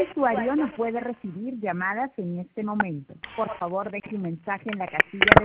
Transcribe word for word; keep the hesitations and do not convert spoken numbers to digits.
El usuario no puede recibir llamadas en este momento. Por favor, deje un mensaje en la casilla de